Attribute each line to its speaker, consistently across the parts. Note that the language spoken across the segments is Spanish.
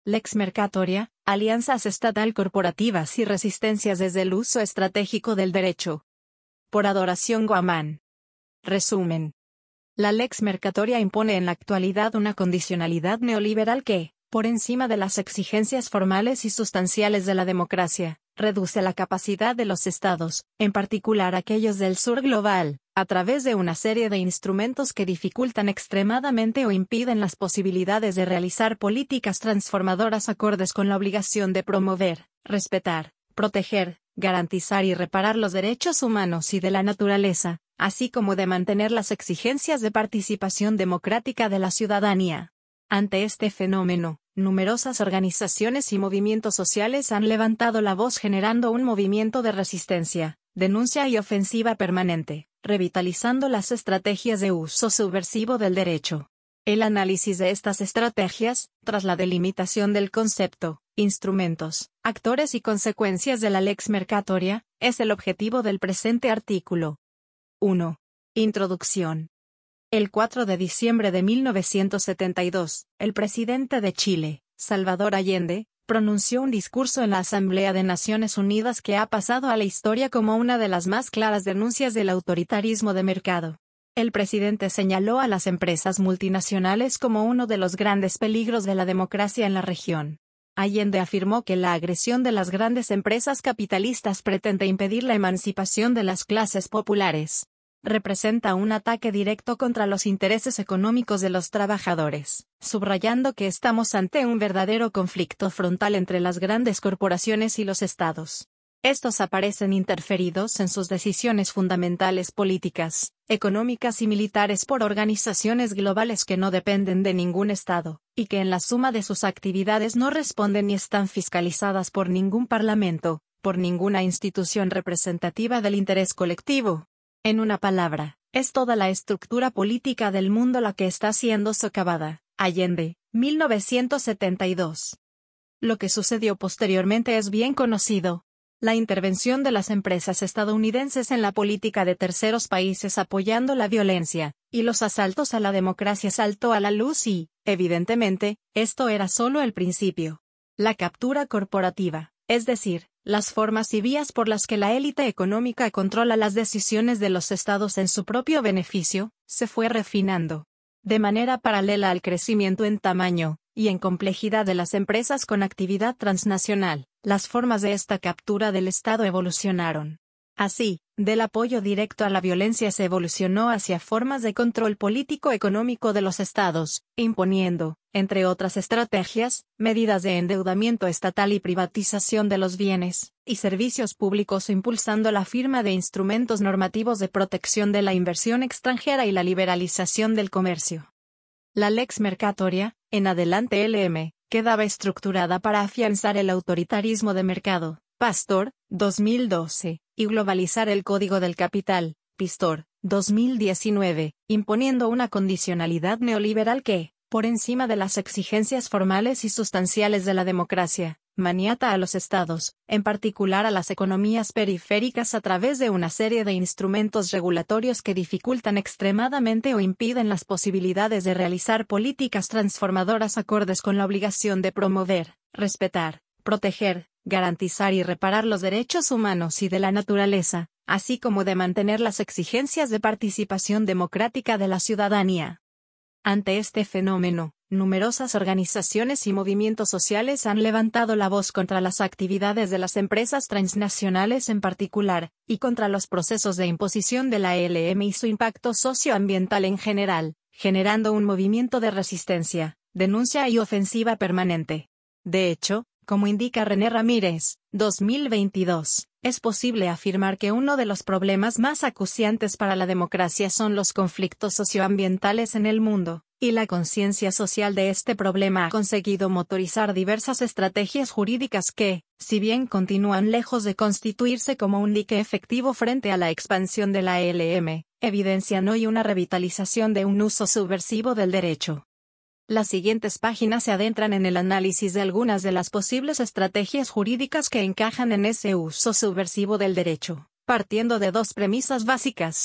Speaker 1: Lex Mercatoria, alianzas estatal-corporativas y resistencias desde el uso estratégico del derecho. Por Adoración Guamán. Resumen. La Lex Mercatoria impone en la actualidad una condicionalidad neoliberal que, por encima de las exigencias formales y sustanciales de la democracia, reduce la capacidad de los estados, en particular aquellos del sur global, a través de una serie de instrumentos que dificultan extremadamente o impiden las posibilidades de realizar políticas transformadoras acordes con la obligación de promover, respetar, proteger, garantizar y reparar los derechos humanos y de la naturaleza, así como de mantener las exigencias de participación democrática de la ciudadanía. Ante este fenómeno, numerosas organizaciones y movimientos sociales han levantado la voz generando un movimiento de resistencia, denuncia y ofensiva permanente, revitalizando las estrategias de uso subversivo del derecho. El análisis de estas estrategias, tras la delimitación del concepto, instrumentos, actores y consecuencias de la Lex Mercatoria, es el objetivo del presente artículo. 1. Introducción. El 4 de diciembre de 1972, el presidente de Chile, Salvador Allende, pronunció un discurso en la Asamblea de Naciones Unidas que ha pasado a la historia como una de las más claras denuncias del autoritarismo de mercado. El presidente señaló a las empresas multinacionales como uno de los grandes peligros de la democracia en la región. Allende afirmó que la agresión de las grandes empresas capitalistas pretende impedir la emancipación de las clases populares. Representa un ataque directo contra los intereses económicos de los trabajadores, subrayando que estamos ante un verdadero conflicto frontal entre las grandes corporaciones y los estados. Estos aparecen interferidos en sus decisiones fundamentales políticas, económicas y militares por organizaciones globales que no dependen de ningún estado, y que en la suma de sus actividades no responden ni están fiscalizadas por ningún parlamento, por ninguna institución representativa del interés colectivo. En una palabra, es toda la estructura política del mundo la que está siendo socavada. Allende, 1972. Lo que sucedió posteriormente es bien conocido. La intervención de las empresas estadounidenses en la política de terceros países apoyando la violencia, y los asaltos a la democracia saltó a la luz y, evidentemente, esto era solo el principio. La captura corporativa, es decir, las formas y vías por las que la élite económica controla las decisiones de los estados en su propio beneficio, se fue refinando. De manera paralela al crecimiento en tamaño y en complejidad de las empresas con actividad transnacional, las formas de esta captura del Estado evolucionaron. Así, del apoyo directo a la violencia se evolucionó hacia formas de control político-económico de los estados, imponiendo, entre otras estrategias, medidas de endeudamiento estatal y privatización de los bienes y servicios públicos, impulsando la firma de instrumentos normativos de protección de la inversión extranjera y la liberalización del comercio. La Lex Mercatoria, en adelante LM, quedaba estructurada para afianzar el autoritarismo de mercado, Pastor, 2012, y globalizar el Código del Capital, Pistor, 2019, imponiendo una condicionalidad neoliberal que, por encima de las exigencias formales y sustanciales de la democracia, maniata a los estados, en particular a las economías periféricas a través de una serie de instrumentos regulatorios que dificultan extremadamente o impiden las posibilidades de realizar políticas transformadoras acordes con la obligación de promover, respetar, proteger, garantizar y reparar los derechos humanos y de la naturaleza, así como de mantener las exigencias de participación democrática de la ciudadanía. Ante este fenómeno, numerosas organizaciones y movimientos sociales han levantado la voz contra las actividades de las empresas transnacionales en particular, y contra los procesos de imposición de la ELM y su impacto socioambiental en general, generando un movimiento de resistencia, denuncia y ofensiva permanente. De hecho, como indica René Ramírez, 2022, es posible afirmar que uno de los problemas más acuciantes para la democracia son los conflictos socioambientales en el mundo, y la conciencia social de este problema ha conseguido motorizar diversas estrategias jurídicas que, si bien continúan lejos de constituirse como un dique efectivo frente a la expansión de la ELM, evidencian hoy una revitalización de un uso subversivo del derecho. Las siguientes páginas se adentran en el análisis de algunas de las posibles estrategias jurídicas que encajan en ese uso subversivo del derecho, partiendo de dos premisas básicas.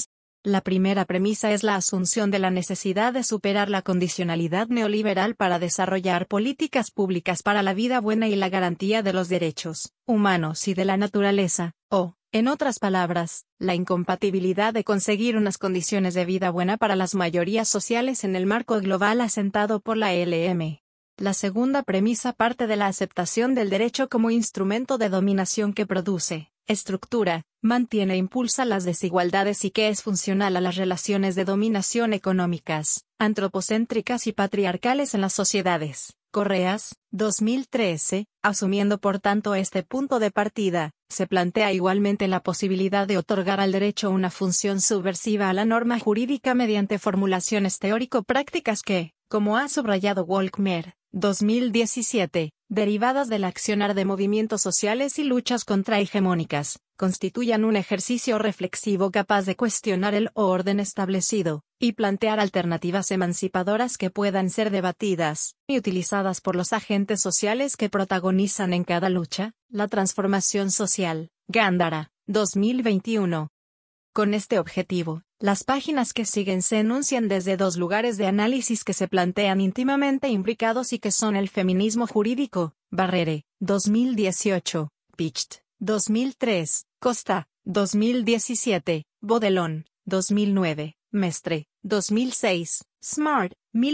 Speaker 1: La primera premisa es la asunción de la necesidad de superar la condicionalidad neoliberal para desarrollar políticas públicas para la vida buena y la garantía de los derechos humanos y de la naturaleza, o, en otras palabras, la incompatibilidad de conseguir unas condiciones de vida buena para las mayorías sociales en el marco global asentado por la LM. La segunda premisa parte de la aceptación del derecho como instrumento de dominación que produce, estructura, mantiene e impulsa las desigualdades y que es funcional a las relaciones de dominación económicas, antropocéntricas y patriarcales en las sociedades. Correas, 2013, asumiendo por tanto este punto de partida, se plantea igualmente la posibilidad de otorgar al derecho una función subversiva a la norma jurídica mediante formulaciones teórico-prácticas que, como ha subrayado Walkmer, 2017, derivadas del accionar de movimientos sociales y luchas contrahegemónicas, constituyan un ejercicio reflexivo capaz de cuestionar el orden establecido, y plantear alternativas emancipadoras que puedan ser debatidas y utilizadas por los agentes sociales que protagonizan en cada lucha, la transformación social. Gándara, 2021. Con este objetivo, las páginas que siguen se enuncian desde dos lugares de análisis que se plantean íntimamente imbricados y que son el feminismo jurídico, Barrere, 2018, Picht, 2003, Costa, 2017, Bodelón, 2009, Mestre, 2006, Smart,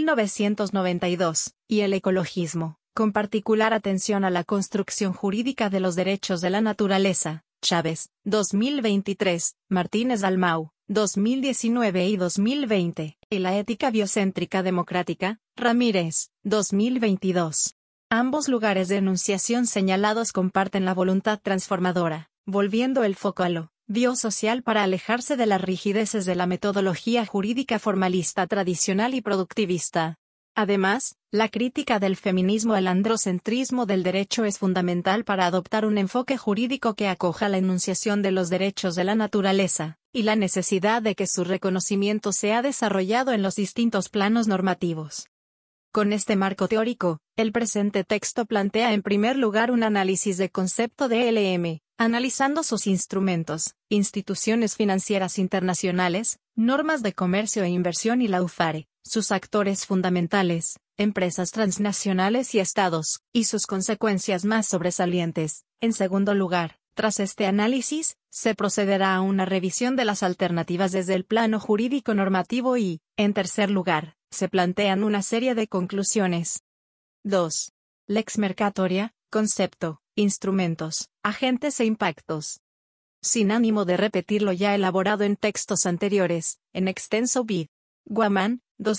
Speaker 1: 1992, y el ecologismo, con particular atención a la construcción jurídica de los derechos de la naturaleza, Chávez, 2023, Martínez Dalmau, 2019 y 2020, y la ética biocéntrica democrática, Ramírez, 2022. Ambos lugares de enunciación señalados comparten la voluntad transformadora, volviendo el foco a lo biosocial para alejarse de las rigideces de la metodología jurídica formalista tradicional y productivista. Además, la crítica del feminismo al androcentrismo del derecho es fundamental para adoptar un enfoque jurídico que acoja la enunciación de los derechos de la naturaleza, y la necesidad de que su reconocimiento sea desarrollado en los distintos planos normativos. Con este marco teórico, el presente texto plantea en primer lugar un análisis de concepto de LM, analizando sus instrumentos, instituciones financieras internacionales, normas de comercio e inversión y la UFARE, sus actores fundamentales, empresas transnacionales y estados, y sus consecuencias más sobresalientes. En segundo lugar, tras este análisis, se procederá a una revisión de las alternativas desde el plano jurídico normativo y, en tercer lugar, se plantean una serie de conclusiones. 2. Lex mercatoria, concepto, instrumentos, agentes e impactos. Sin ánimo de repetir lo ya elaborado en textos anteriores, en extenso vid. Guamán,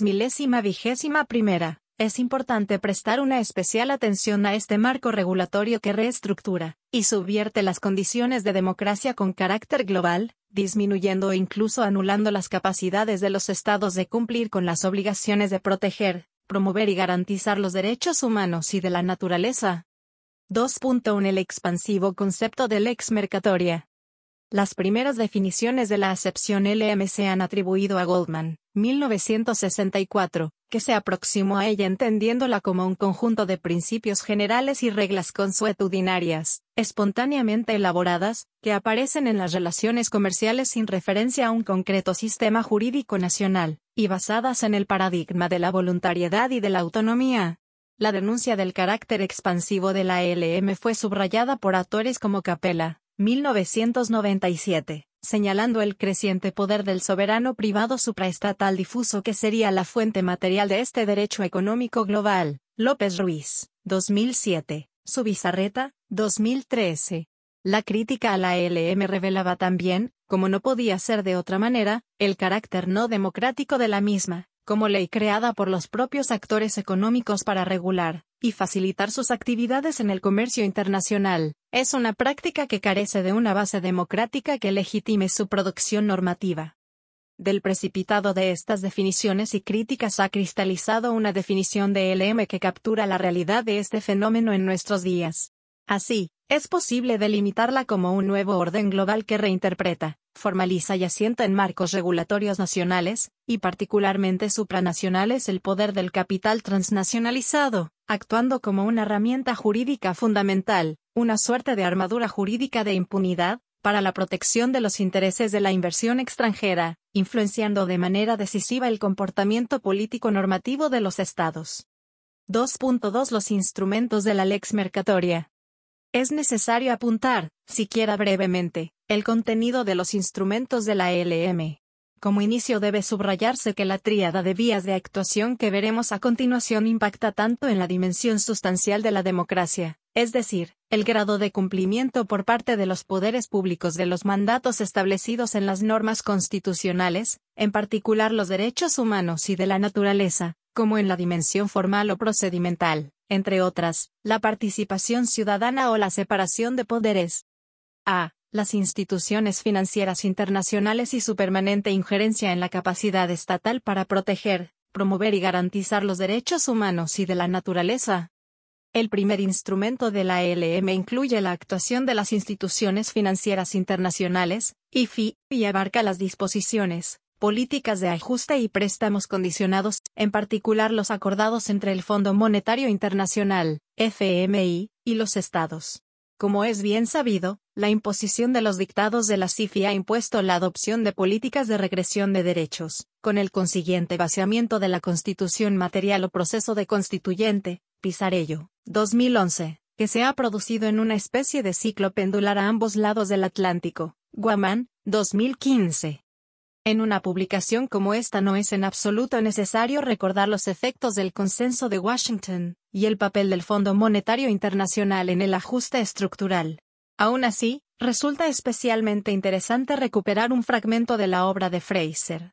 Speaker 1: 2021, es importante prestar una especial atención a este marco regulatorio que reestructura y subvierte las condiciones de democracia con carácter global, disminuyendo o incluso anulando las capacidades de los estados de cumplir con las obligaciones de proteger, promover y garantizar los derechos humanos y de la naturaleza. 2.1 El expansivo concepto de lex mercatoria. Las primeras definiciones de la acepción LM se han atribuido a Goldman, 1964, que se aproximó a ella entendiéndola como un conjunto de principios generales y reglas consuetudinarias, espontáneamente elaboradas, que aparecen en las relaciones comerciales sin referencia a un concreto sistema jurídico nacional, y basadas en el paradigma de la voluntariedad y de la autonomía. La denuncia del carácter expansivo de la LM fue subrayada por autores como Capella, 1997, señalando el creciente poder del soberano privado supraestatal difuso que sería la fuente material de este derecho económico global. López Ruiz, 2007, Subizarreta, 2013. La crítica a la LM revelaba también, como no podía ser de otra manera, el carácter no democrático de la misma, como ley creada por los propios actores económicos para regular y facilitar sus actividades en el comercio internacional. Es una práctica que carece de una base democrática que legitime su producción normativa. Del precipitado de estas definiciones y críticas ha cristalizado una definición de LM que captura la realidad de este fenómeno en nuestros días. Así, es posible delimitarla como un nuevo orden global que reinterpreta, formaliza y asienta en marcos regulatorios nacionales, y particularmente supranacionales el poder del capital transnacionalizado, actuando como una herramienta jurídica fundamental, una suerte de armadura jurídica de impunidad, para la protección de los intereses de la inversión extranjera, influenciando de manera decisiva el comportamiento político normativo de los estados. 2.2 Los instrumentos de la Lex Mercatoria. Es necesario apuntar, siquiera brevemente, el contenido de los instrumentos de la LM. Como inicio debe subrayarse que la tríada de vías de actuación que veremos a continuación impacta tanto en la dimensión sustancial de la democracia, es decir, el grado de cumplimiento por parte de los poderes públicos de los mandatos establecidos en las normas constitucionales, en particular los derechos humanos y de la naturaleza, como en la dimensión formal o procedimental, entre otras, la participación ciudadana o la separación de poderes. A. Las instituciones financieras internacionales y su permanente injerencia en la capacidad estatal para proteger, promover y garantizar los derechos humanos y de la naturaleza. El primer instrumento de la LM incluye la actuación de las instituciones financieras internacionales, IFI, y abarca las disposiciones, políticas de ajuste y préstamos condicionados, en particular los acordados entre el Fondo Monetario Internacional, FMI, y los estados. Como es bien sabido, la imposición de los dictados de la CIFI ha impuesto la adopción de políticas de regresión de derechos, con el consiguiente vaciamiento de la Constitución material o proceso de constituyente, Pisarello, 2011, que se ha producido en una especie de ciclo pendular a ambos lados del Atlántico, Guamán, 2015. En una publicación como esta no es en absoluto necesario recordar los efectos del Consenso de Washington, y el papel del Fondo Monetario Internacional en el ajuste estructural. Aún así, resulta especialmente interesante recuperar un fragmento de la obra de Fraser,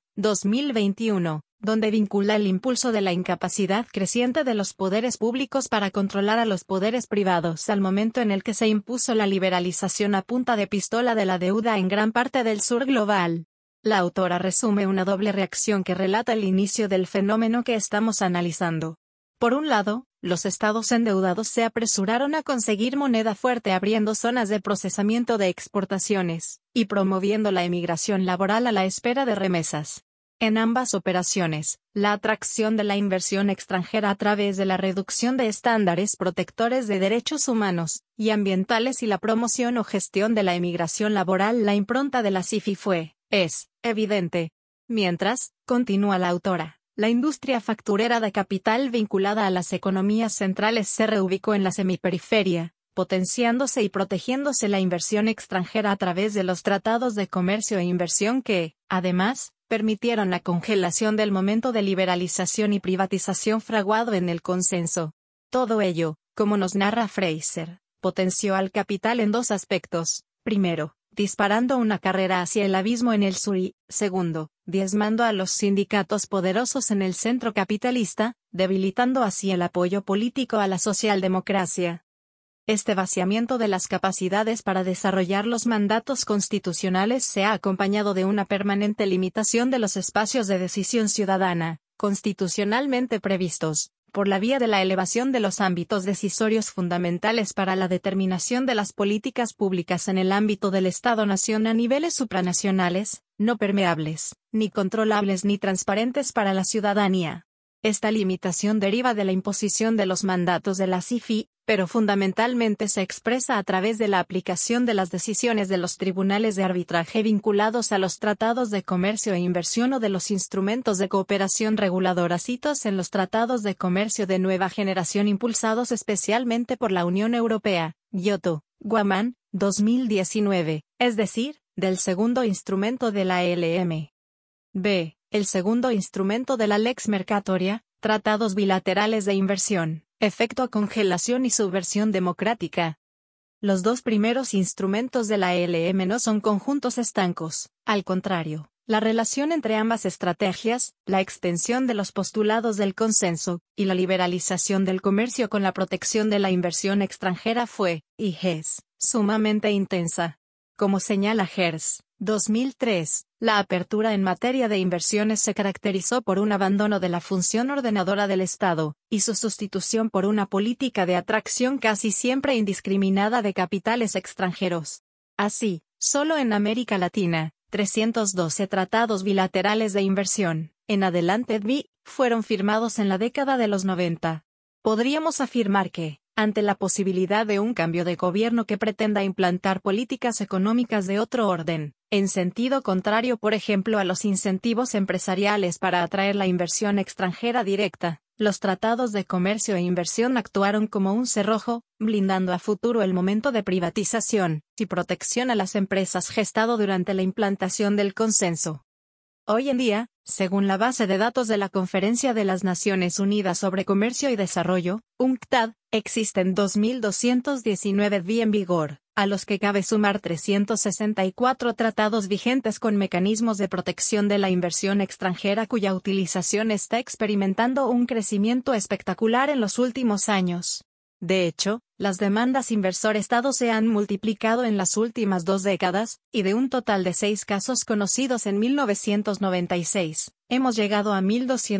Speaker 1: 2021, donde vincula el impulso de la incapacidad creciente de los poderes públicos para controlar a los poderes privados al momento en el que se impuso la liberalización a punta de pistola de la deuda en gran parte del sur global. La autora resume una doble reacción que relata el inicio del fenómeno que estamos analizando. Por un lado, los estados endeudados se apresuraron a conseguir moneda fuerte abriendo zonas de procesamiento de exportaciones, y promoviendo la emigración laboral a la espera de remesas. En ambas operaciones, la atracción de la inversión extranjera a través de la reducción de estándares protectores de derechos humanos y ambientales y la promoción o gestión de la emigración laboral, la impronta de la CIFI es evidente. Mientras, continúa la autora, la industria facturera de capital vinculada a las economías centrales se reubicó en la semiperiferia, potenciándose y protegiéndose la inversión extranjera a través de los tratados de comercio e inversión que, además, permitieron la congelación del momento de liberalización y privatización fraguado en el consenso. Todo ello, como nos narra Fraser, potenció al capital en dos aspectos. Primero, disparando una carrera hacia el abismo en el sur y, segundo, diezmando a los sindicatos poderosos en el centro capitalista, debilitando así el apoyo político a la socialdemocracia. Este vaciamiento de las capacidades para desarrollar los mandatos constitucionales se ha acompañado de una permanente limitación de los espacios de decisión ciudadana, constitucionalmente previstos, por la vía de la elevación de los ámbitos decisorios fundamentales para la determinación de las políticas públicas en el ámbito del Estado-nación a niveles supranacionales, no permeables, ni controlables ni transparentes para la ciudadanía. Esta limitación deriva de la imposición de los mandatos de la CIFI, pero fundamentalmente se expresa a través de la aplicación de las decisiones de los tribunales de arbitraje vinculados a los tratados de comercio e inversión o de los instrumentos de cooperación reguladora citos en los tratados de comercio de nueva generación impulsados especialmente por la Unión Europea, Giotto, Guamán, 2019, es decir, del segundo instrumento de la LM. B. El segundo instrumento de la Lex Mercatoria, tratados bilaterales de inversión, efecto congelación y subversión democrática. Los dos primeros instrumentos de la LM no son conjuntos estancos, al contrario, la relación entre ambas estrategias, la extensión de los postulados del consenso, y la liberalización del comercio con la protección de la inversión extranjera fue, y es, sumamente intensa. Como señala Hertz, 2003, la apertura en materia de inversiones se caracterizó por un abandono de la función ordenadora del Estado, y su sustitución por una política de atracción casi siempre indiscriminada de capitales extranjeros. Así, solo en América Latina, 312 tratados bilaterales de inversión, en adelante fueron firmados en la década de los 90. Podríamos afirmar que, Ante la posibilidad de un cambio de gobierno que pretenda implantar políticas económicas de otro orden, en sentido contrario por ejemplo a los incentivos empresariales para atraer la inversión extranjera directa, los tratados de comercio e inversión actuaron como un cerrojo, blindando a futuro el momento de privatización y protección a las empresas gestado durante la implantación del consenso. Hoy en día, según la base de datos de la Conferencia de las Naciones Unidas sobre Comercio y Desarrollo, UNCTAD, existen 2.219 DI en vigor, a los que cabe sumar 364 tratados vigentes con mecanismos de protección de la inversión extranjera cuya utilización está experimentando un crecimiento espectacular en los últimos años. De hecho, las demandas inversor-Estado se han multiplicado en las últimas 2 décadas, y de un total de 6 casos conocidos en 1996, hemos llegado a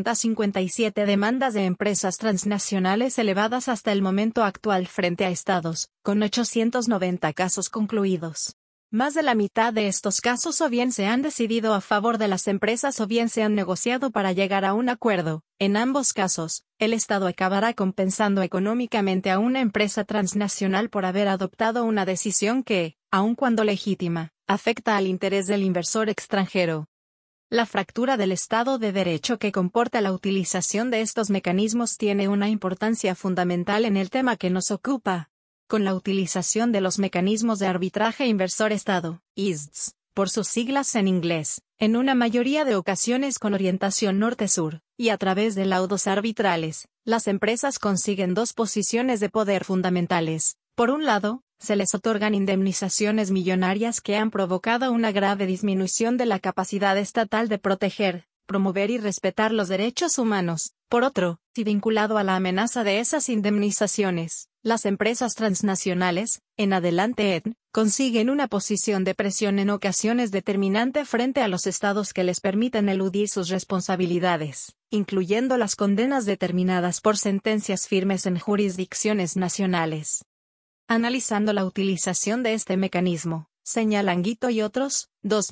Speaker 1: 1.257 demandas de empresas transnacionales elevadas hasta el momento actual frente a Estados, con 890 casos concluidos. Más de la mitad de estos casos o bien se han decidido a favor de las empresas o bien se han negociado para llegar a un acuerdo. En ambos casos, el Estado acabará compensando económicamente a una empresa transnacional por haber adoptado una decisión que, aun cuando legítima, afecta al interés del inversor extranjero. La fractura del Estado de Derecho que comporta la utilización de estos mecanismos tiene una importancia fundamental en el tema que nos ocupa. Con la utilización de los mecanismos de arbitraje inversor-Estado, ISDS, por sus siglas en inglés, en una mayoría de ocasiones con orientación norte-sur, y a través de laudos arbitrales, las empresas consiguen 2 posiciones de poder fundamentales. Por un lado, se les otorgan indemnizaciones millonarias que han provocado una grave disminución de la capacidad estatal de proteger, promover y respetar los derechos humanos. Por otro, y vinculado a la amenaza de esas indemnizaciones, las empresas transnacionales, en adelante consiguen una posición de presión en ocasiones determinante frente a los estados que les permiten eludir sus responsabilidades, incluyendo las condenas determinadas por sentencias firmes en jurisdicciones nacionales. Analizando la utilización de este mecanismo, señalan Guito y otros,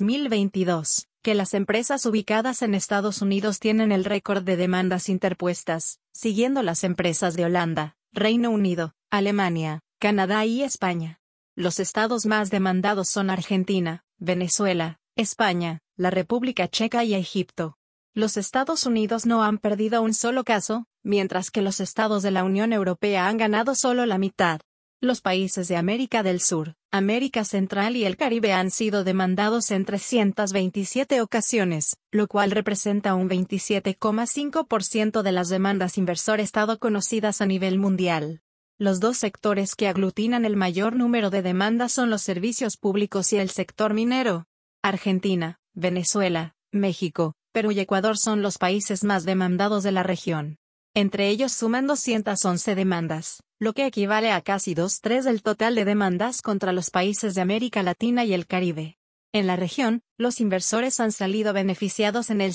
Speaker 1: 2022, que las empresas ubicadas en Estados Unidos tienen el récord de demandas interpuestas, siguiendo las empresas de Holanda, Reino Unido, Alemania, Canadá y España. Los estados más demandados son Argentina, Venezuela, España, la República Checa y Egipto. Los Estados Unidos no han perdido un solo caso, mientras que los estados de la Unión Europea han ganado solo la mitad. Los países de América del Sur, América Central y el Caribe han sido demandados en 327 ocasiones, lo cual representa un 27,5% de las demandas inversor-Estado conocidas a nivel mundial. Los 2 sectores que aglutinan el mayor número de demandas son los servicios públicos y el sector minero. Argentina, Venezuela, México, Perú y Ecuador son los países más demandados de la región. Entre ellos suman 211 demandas, lo que equivale a casi 2/3 del total de demandas contra los países de América Latina y el Caribe. En la región, los inversores han salido beneficiados en el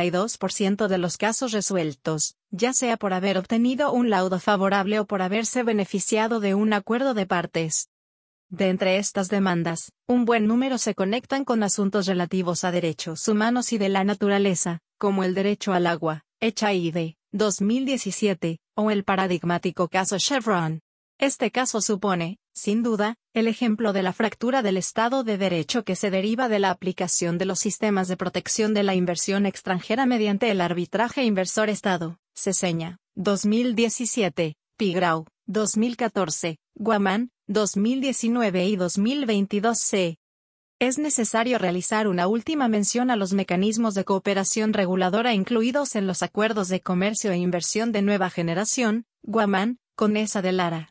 Speaker 1: 62% de los casos resueltos, ya sea por haber obtenido un laudo favorable o por haberse beneficiado de un acuerdo de partes. De entre estas demandas, un buen número se conectan con asuntos relativos a derechos humanos y de la naturaleza, como el derecho al agua, HIV, 2017, o el paradigmático caso Chevron. Este caso supone, sin duda, el ejemplo de la fractura del Estado de Derecho que se deriva de la aplicación de los sistemas de protección de la inversión extranjera mediante el arbitraje inversor-Estado, Ceseña, 2017, Pigrau, 2014, Guamán, 2019 y 2022 c. Es necesario realizar una última mención a los mecanismos de cooperación reguladora incluidos en los acuerdos de comercio e inversión de nueva generación, Guamán, Conesa de Lara,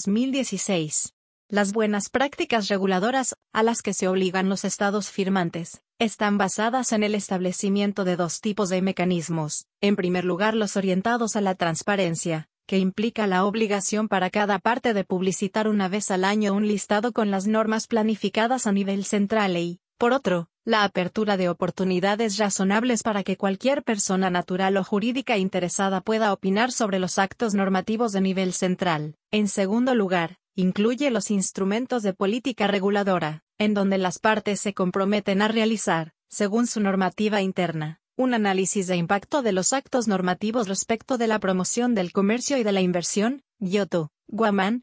Speaker 1: 2016. Las buenas prácticas reguladoras, a las que se obligan los estados firmantes, están basadas en el establecimiento de 2 tipos de mecanismos. En primer lugar, los orientados a la transparencia, que implica la obligación para cada parte de publicitar una vez al año un listado con las normas planificadas a nivel central y, por otro, la apertura de oportunidades razonables para que cualquier persona natural o jurídica interesada pueda opinar sobre los actos normativos de nivel central. En segundo lugar, incluye los instrumentos de política reguladora, en donde las partes se comprometen a realizar, según su normativa interna, un análisis de impacto de los actos normativos respecto de la promoción del comercio y de la inversión, Giotto, Guamán,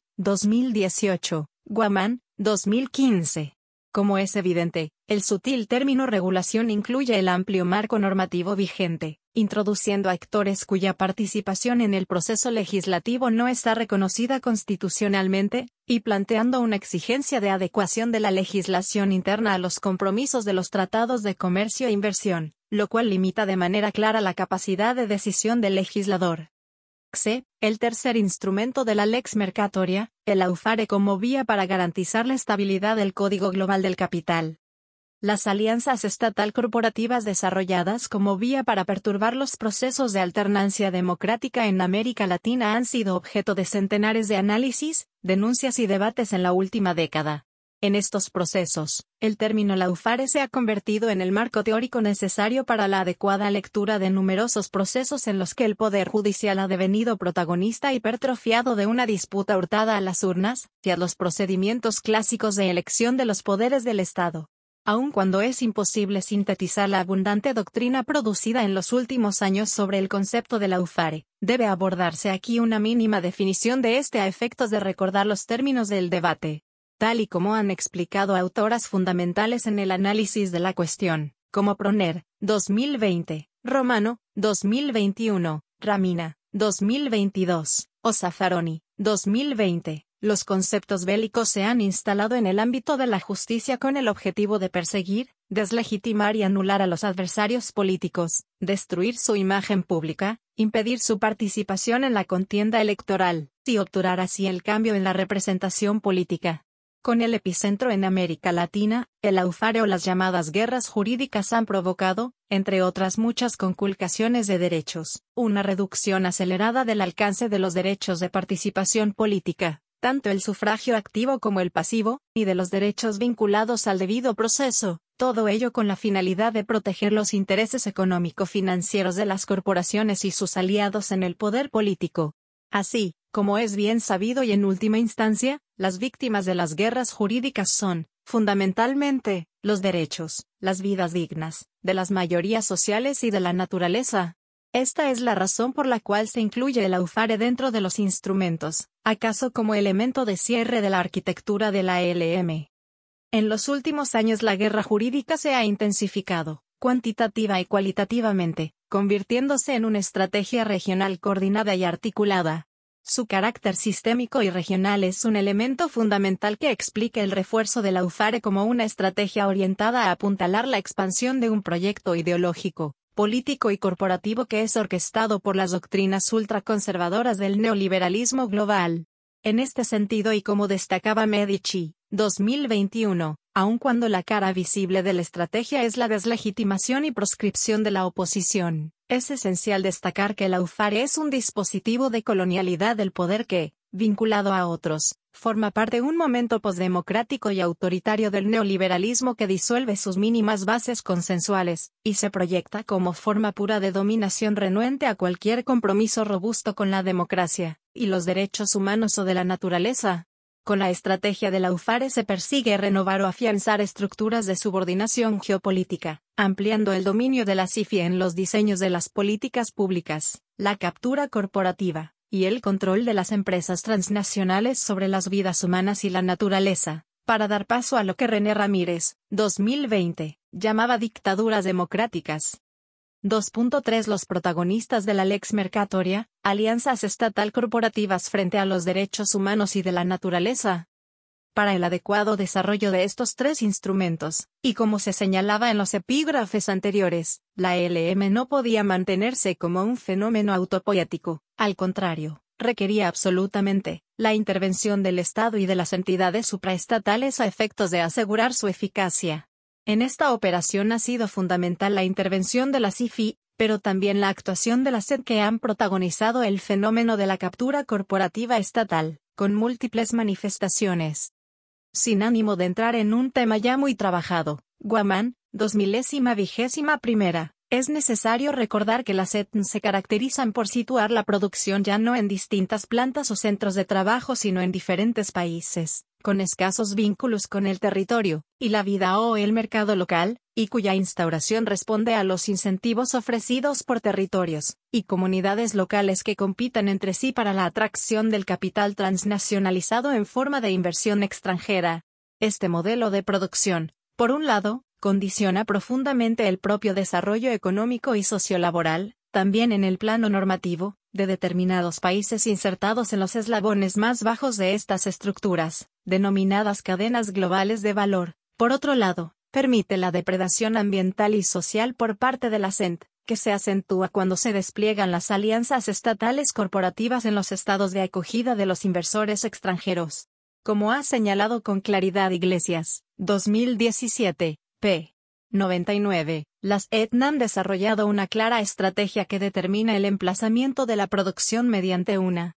Speaker 1: 2018, Guamán, 2015. Como es evidente, el sutil término regulación incluye el amplio marco normativo vigente, introduciendo actores cuya participación en el proceso legislativo no está reconocida constitucionalmente, y planteando una exigencia de adecuación de la legislación interna a los compromisos de los tratados de comercio e inversión, lo cual limita de manera clara la capacidad de decisión del legislador. C. El tercer instrumento de la Lex Mercatoria, el Laufare como vía para garantizar la estabilidad del Código Global del Capital. Las alianzas estatal-corporativas desarrolladas como vía para perturbar los procesos de alternancia democrática en América Latina han sido objeto de centenares de análisis, denuncias y debates en la última década. En estos procesos, el término Laufare se ha convertido en el marco teórico necesario para la adecuada lectura de numerosos procesos en los que el Poder Judicial ha devenido protagonista hipertrofiado de una disputa hurtada a las urnas, y a los procedimientos clásicos de elección de los poderes del Estado. Aun cuando es imposible sintetizar la abundante doctrina producida en los últimos años sobre el concepto de Laufare, debe abordarse aquí una mínima definición de este a efectos de recordar los términos del debate. Tal y como han explicado autoras fundamentales en el análisis de la cuestión, como Proner, 2020, Romano, 2021, Ramina, 2022, o Zaffaroni, 2020, los conceptos bélicos se han instalado en el ámbito de la justicia con el objetivo de perseguir, deslegitimar y anular a los adversarios políticos, destruir su imagen pública, impedir su participación en la contienda electoral, y obturar así el cambio en la representación política. Con el epicentro en América Latina, el Laufare o las llamadas guerras jurídicas han provocado, entre otras muchas conculcaciones de derechos, una reducción acelerada del alcance de los derechos de participación política, tanto el sufragio activo como el pasivo, y de los derechos vinculados al debido proceso, todo ello con la finalidad de proteger los intereses económico-financieros de las corporaciones y sus aliados en el poder político. Así, como es bien sabido y en última instancia, las víctimas de las guerras jurídicas son, fundamentalmente, los derechos, las vidas dignas, de las mayorías sociales y de la naturaleza. Esta es la razón por la cual se incluye el Laufare dentro de los instrumentos, acaso como elemento de cierre de la arquitectura de la LM. En los últimos años la guerra jurídica se ha intensificado, cuantitativa y cualitativamente, convirtiéndose en una estrategia regional coordinada y articulada. Su carácter sistémico y regional es un elemento fundamental que explica el refuerzo del Laufare como una estrategia orientada a apuntalar la expansión de un proyecto ideológico, político y corporativo que es orquestado por las doctrinas ultraconservadoras del neoliberalismo global. En este sentido y como destacaba Medici, 2021, aun cuando la cara visible de la estrategia es la deslegitimación y proscripción de la oposición, es esencial destacar que el Laufare es un dispositivo de colonialidad del poder que, vinculado a otros, forma parte de un momento posdemocrático y autoritario del neoliberalismo que disuelve sus mínimas bases consensuales, y se proyecta como forma pura de dominación renuente a cualquier compromiso robusto con la democracia, y los derechos humanos o de la naturaleza. Con la estrategia de Laufare se persigue renovar o afianzar estructuras de subordinación geopolítica, ampliando el dominio de la CIFI en los diseños de las políticas públicas, la captura corporativa, y el control de las empresas transnacionales sobre las vidas humanas y la naturaleza, para dar paso a lo que René Ramírez, 2020, llamaba dictaduras democráticas. 2.3 Los protagonistas de la Lex Mercatoria, alianzas estatal-corporativas frente a los derechos humanos y de la naturaleza. Para el adecuado desarrollo de estos tres instrumentos, y como se señalaba en los epígrafes anteriores, la LM no podía mantenerse como un fenómeno autopoético, al contrario, requería absolutamente la intervención del Estado y de las entidades supraestatales a efectos de asegurar su eficacia. En esta operación ha sido fundamental la intervención de la CIFI, pero también la actuación de la SED que han protagonizado el fenómeno de la captura corporativa estatal, con múltiples manifestaciones. Sin ánimo de entrar en un tema ya muy trabajado, Guamán, 2021, es necesario recordar que las SED se caracterizan por situar la producción ya no en distintas plantas o centros de trabajo sino en diferentes países, con escasos vínculos con el territorio, y la vida o el mercado local, y cuya instauración responde a los incentivos ofrecidos por territorios y comunidades locales que compitan entre sí para la atracción del capital transnacionalizado en forma de inversión extranjera. Este modelo de producción, por un lado, condiciona profundamente el propio desarrollo económico y sociolaboral, también en el plano normativo, de determinados países insertados en los eslabones más bajos de estas estructuras, denominadas cadenas globales de valor. Por otro lado, permite la depredación ambiental y social por parte de la CENT, que se acentúa cuando se despliegan las alianzas estatales corporativas en los estados de acogida de los inversores extranjeros. Como ha señalado con claridad Iglesias, 2017, p. 99, las ETN han desarrollado una clara estrategia que determina el emplazamiento de la producción mediante una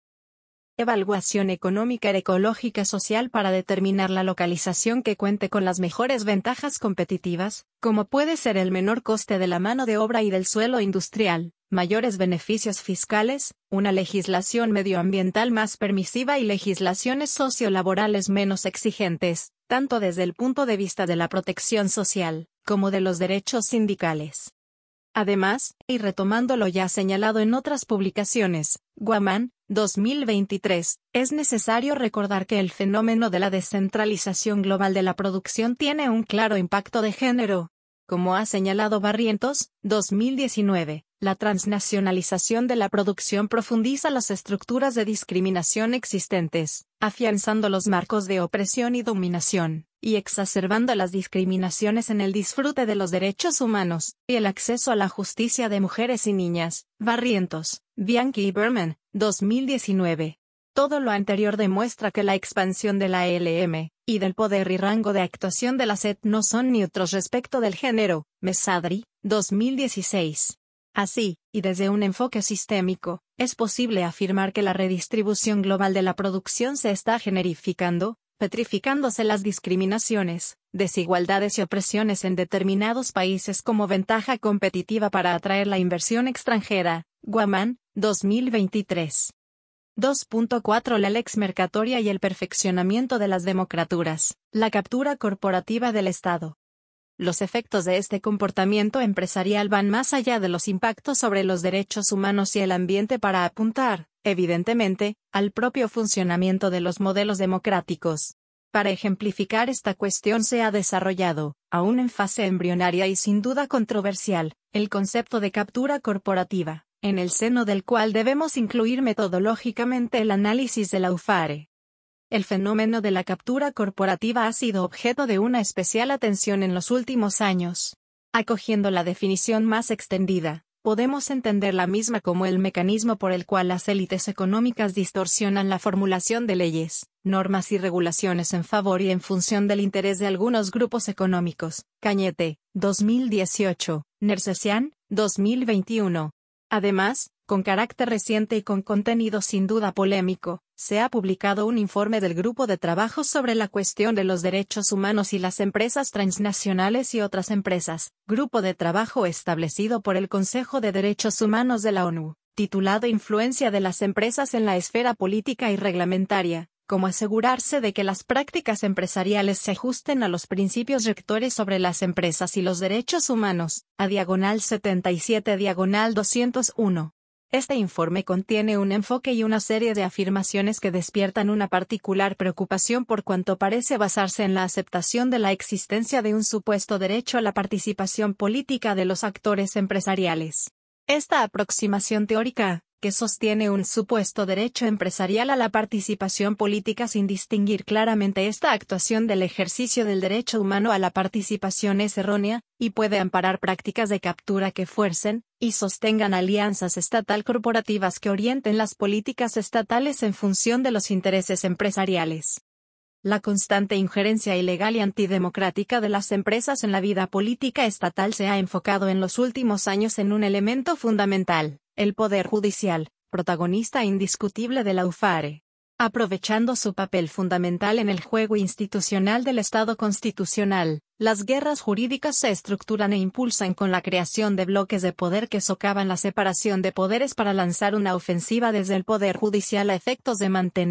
Speaker 1: evaluación económica y ecológica social para determinar la localización que cuente con las mejores ventajas competitivas, como puede ser el menor coste de la mano de obra y del suelo industrial, mayores beneficios fiscales, una legislación medioambiental más permisiva y legislaciones sociolaborales menos exigentes, tanto desde el punto de vista de la protección social, como de los derechos sindicales. Además, y retomando lo ya señalado en otras publicaciones, Guamán, 2023, es necesario recordar que el fenómeno de la descentralización global de la producción tiene un claro impacto de género. Como ha señalado Barrientos, 2019, la transnacionalización de la producción profundiza las estructuras de discriminación existentes, afianzando los marcos de opresión y dominación, y exacerbando las discriminaciones en el disfrute de los derechos humanos, y el acceso a la justicia de mujeres y niñas. Barrientos, Bianchi y Berman, 2019. Todo lo anterior demuestra que la expansión de la ELM, y del poder y rango de actuación de la SET no son neutros respecto del género. Mesadri, 2016. Así, y desde un enfoque sistémico, es posible afirmar que la redistribución global de la producción se está generificando, petrificándose las discriminaciones, desigualdades y opresiones en determinados países como ventaja competitiva para atraer la inversión extranjera. Guamán, 2023. 2.4 La lex mercatoria y el perfeccionamiento de las democraturas, la captura corporativa del Estado. Los efectos de este comportamiento empresarial van más allá de los impactos sobre los derechos humanos y el ambiente para apuntar, evidentemente, al propio funcionamiento de los modelos democráticos. Para ejemplificar esta cuestión se ha desarrollado, aún en fase embrionaria y sin duda controversial, el concepto de captura corporativa, en el seno del cual debemos incluir metodológicamente el análisis de la UFARE. El fenómeno de la captura corporativa ha sido objeto de una especial atención en los últimos años. Acogiendo la definición más extendida, podemos entender la misma como el mecanismo por el cual las élites económicas distorsionan la formulación de leyes, normas y regulaciones en favor y en función del interés de algunos grupos económicos. Cañete, 2018, Nersesian, 2021. Además, con carácter reciente y con contenido sin duda polémico, se ha publicado un informe del Grupo de Trabajo sobre la cuestión de los derechos humanos y las empresas transnacionales y otras empresas, grupo de trabajo establecido por el Consejo de Derechos Humanos de la ONU, titulado Influencia de las empresas en la esfera política y reglamentaria, cómo asegurarse de que las prácticas empresariales se ajusten a los principios rectores sobre las empresas y los derechos humanos, a /77/201. Este informe contiene un enfoque y una serie de afirmaciones que despiertan una particular preocupación por cuanto parece basarse en la aceptación de la existencia de un supuesto derecho a la participación política de los actores empresariales. Esta aproximación teórica, que sostiene un supuesto derecho empresarial a la participación política sin distinguir claramente esta actuación del ejercicio del derecho humano a la participación, es errónea, y puede amparar prácticas de captura que fuercen y sostengan alianzas estatal corporativas que orienten las políticas estatales en función de los intereses empresariales. La constante injerencia ilegal y antidemocrática de las empresas en la vida política estatal se ha enfocado en los últimos años en un elemento fundamental: el Poder Judicial, protagonista indiscutible de la UFARE. Aprovechando su papel fundamental en el juego institucional del Estado constitucional, las guerras jurídicas se estructuran e impulsan con la creación de bloques de poder que socavan la separación de poderes para lanzar una ofensiva desde el Poder Judicial a efectos de mantener,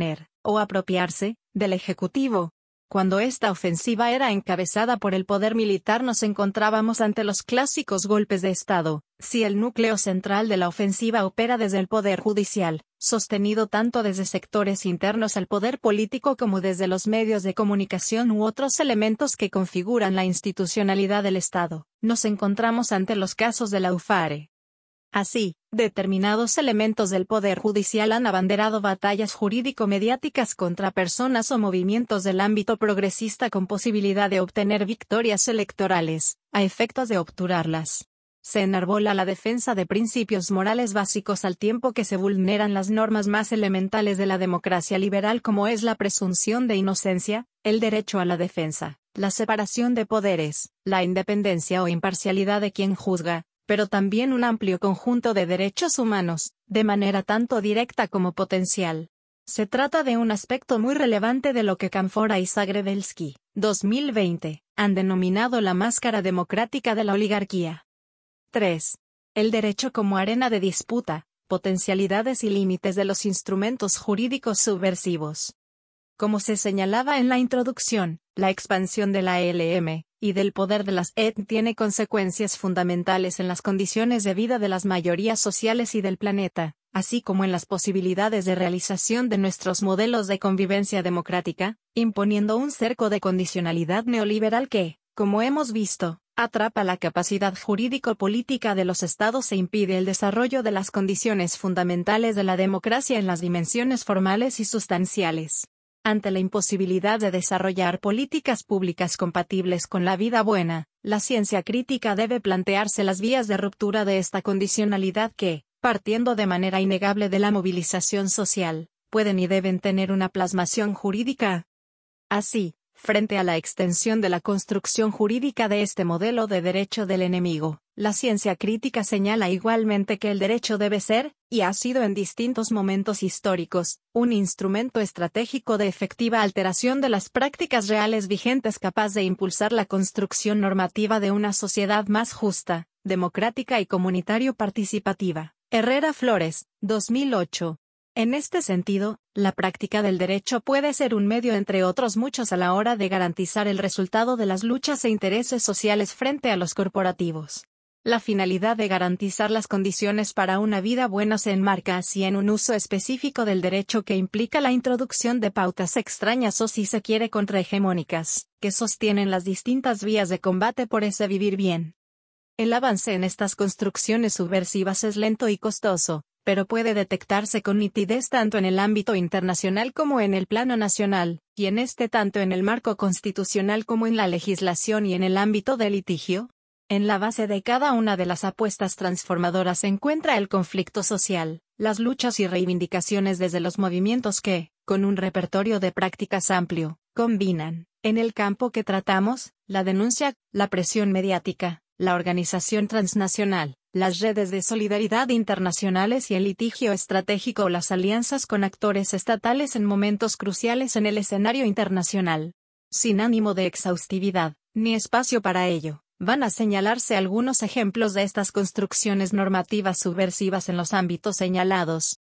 Speaker 1: o apropiarse, del Ejecutivo. Cuando esta ofensiva era encabezada por el poder militar nos encontrábamos ante los clásicos golpes de Estado. Si el núcleo central de la ofensiva opera desde el poder judicial, sostenido tanto desde sectores internos al poder político como desde los medios de comunicación u otros elementos que configuran la institucionalidad del Estado, nos encontramos ante los casos de la UFARE. Así, determinados elementos del Poder Judicial han abanderado batallas jurídico-mediáticas contra personas o movimientos del ámbito progresista con posibilidad de obtener victorias electorales, a efectos de obturarlas. Se enarbola la defensa de principios morales básicos al tiempo que se vulneran las normas más elementales de la democracia liberal como es la presunción de inocencia, el derecho a la defensa, la separación de poderes, la independencia o imparcialidad de quien juzga, pero también un amplio conjunto de derechos humanos, de manera tanto directa como potencial. Se trata de un aspecto muy relevante de lo que Canfora y Zagrebelsky, 2020, han denominado la máscara democrática de la oligarquía. 3. El derecho como arena de disputa, potencialidades y límites de los instrumentos jurídicos subversivos. Como se señalaba en la introducción, la expansión de la ELM y del poder de las ET tiene consecuencias fundamentales en las condiciones de vida de las mayorías sociales y del planeta, así como en las posibilidades de realización de nuestros modelos de convivencia democrática, imponiendo un cerco de condicionalidad neoliberal que, como hemos visto, atrapa la capacidad jurídico-política de los estados e impide el desarrollo de las condiciones fundamentales de la democracia en las dimensiones formales y sustanciales. Ante la imposibilidad de desarrollar políticas públicas compatibles con la vida buena, la ciencia crítica debe plantearse las vías de ruptura de esta condicionalidad que, partiendo de manera innegable de la movilización social, pueden y deben tener una plasmación jurídica. Así, frente a la extensión de la construcción jurídica de este modelo de derecho del enemigo, la ciencia crítica señala igualmente que el derecho debe ser, y ha sido en distintos momentos históricos, un instrumento estratégico de efectiva alteración de las prácticas reales vigentes capaz de impulsar la construcción normativa de una sociedad más justa, democrática y comunitario participativa. Herrera Flores, 2008. En este sentido, la práctica del derecho puede ser un medio entre otros muchos a la hora de garantizar el resultado de las luchas e intereses sociales frente a los corporativos. La finalidad de garantizar las condiciones para una vida buena se enmarca así en un uso específico del derecho que implica la introducción de pautas extrañas o si se quiere contrahegemónicas, que sostienen las distintas vías de combate por ese vivir bien. El avance en estas construcciones subversivas es lento y costoso, pero puede detectarse con nitidez tanto en el ámbito internacional como en el plano nacional, y en este tanto en el marco constitucional como en la legislación y en el ámbito del litigio. En la base de cada una de las apuestas transformadoras se encuentra el conflicto social, las luchas y reivindicaciones desde los movimientos que, con un repertorio de prácticas amplio, combinan, en el campo que tratamos, la denuncia, la presión mediática, la organización transnacional, las redes de solidaridad internacionales y el litigio estratégico o las alianzas con actores estatales en momentos cruciales en el escenario internacional. Sin ánimo de exhaustividad, ni espacio para ello, van a señalarse algunos ejemplos de estas construcciones normativas subversivas en los ámbitos señalados.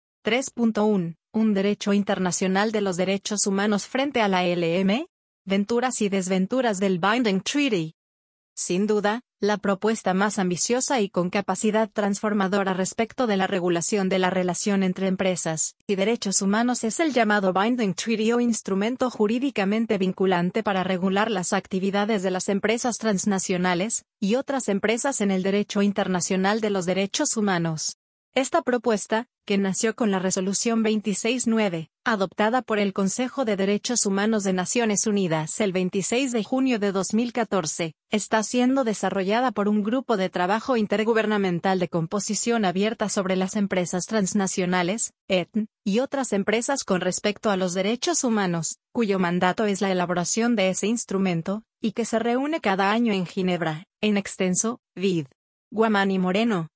Speaker 1: 3.1. Un derecho internacional de los derechos humanos frente a la ELM. Venturas y desventuras del Binding Treaty. Sin duda, la propuesta más ambiciosa y con capacidad transformadora respecto de la regulación de la relación entre empresas y derechos humanos es el llamado Binding Treaty o instrumento jurídicamente vinculante para regular las actividades de las empresas transnacionales y otras empresas en el derecho internacional de los derechos humanos. Esta propuesta, que nació con la Resolución 26.9, adoptada por el Consejo de Derechos Humanos de Naciones Unidas el 26 de junio de 2014, está siendo desarrollada por un grupo de trabajo intergubernamental de composición abierta sobre las empresas transnacionales, ETN, y otras empresas con respecto a los derechos humanos, cuyo mandato es la elaboración de ese instrumento, y que se reúne cada año en Ginebra, en extenso, vid. Guamán y Moreno,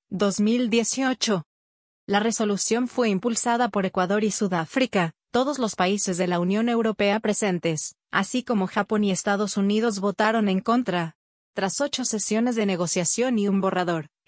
Speaker 1: 2018. La resolución fue impulsada por Ecuador y Sudáfrica, todos los países de la Unión Europea presentes, así como Japón y Estados Unidos votaron en contra. Tras 8 sesiones de negociación y un borrador,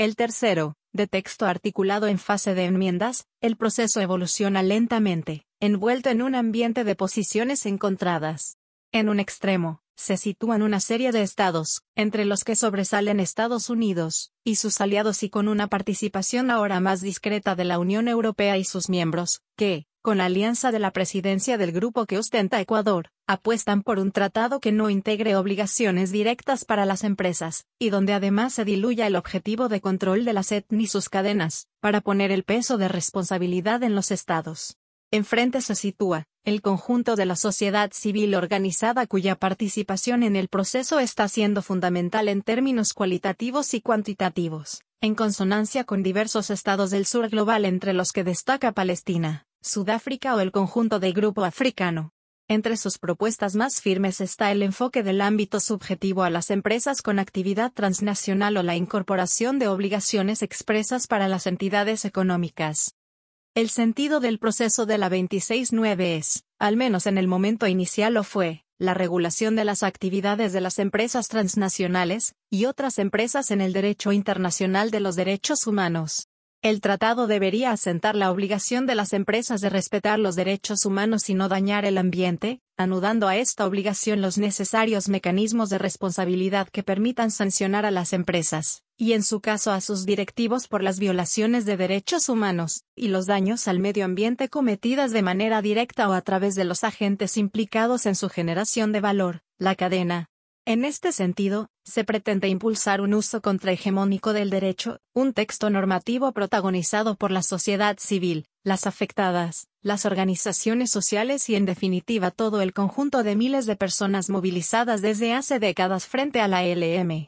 Speaker 1: El tercero, de texto articulado en fase de enmiendas, el proceso evoluciona lentamente, envuelto en un ambiente de posiciones encontradas. En un extremo, se sitúan una serie de estados, entre los que sobresalen Estados Unidos, y sus aliados y con una participación ahora más discreta de la Unión Europea y sus miembros, que, con la alianza de la presidencia del grupo que ostenta Ecuador, apuestan por un tratado que no integre obligaciones directas para las empresas, y donde además se diluya el objetivo de control de la SET ni sus cadenas, para poner el peso de responsabilidad en los estados. Enfrente se sitúa el conjunto de la sociedad civil organizada cuya participación en el proceso está siendo fundamental en términos cualitativos y cuantitativos, en consonancia con diversos estados del sur global entre los que destaca Palestina, Sudáfrica o el conjunto del grupo africano. Entre sus propuestas más firmes está el enfoque del ámbito subjetivo a las empresas con actividad transnacional o la incorporación de obligaciones expresas para las entidades económicas. El sentido del proceso de la 26.9 es, al menos en el momento inicial lo fue, la regulación de las actividades de las empresas transnacionales, y otras empresas en el derecho internacional de los derechos humanos. El tratado debería asentar la obligación de las empresas de respetar los derechos humanos y no dañar el ambiente, anudando a esta obligación los necesarios mecanismos de responsabilidad que permitan sancionar a las empresas, y en su caso a sus directivos por las violaciones de derechos humanos, y los daños al medio ambiente cometidas de manera directa o a través de los agentes implicados en su generación de valor, la cadena. En este sentido, se pretende impulsar un uso contrahegemónico del derecho, un texto normativo protagonizado por la sociedad civil, las afectadas, las organizaciones sociales y en definitiva todo el conjunto de miles de personas movilizadas desde hace décadas frente a la ELM.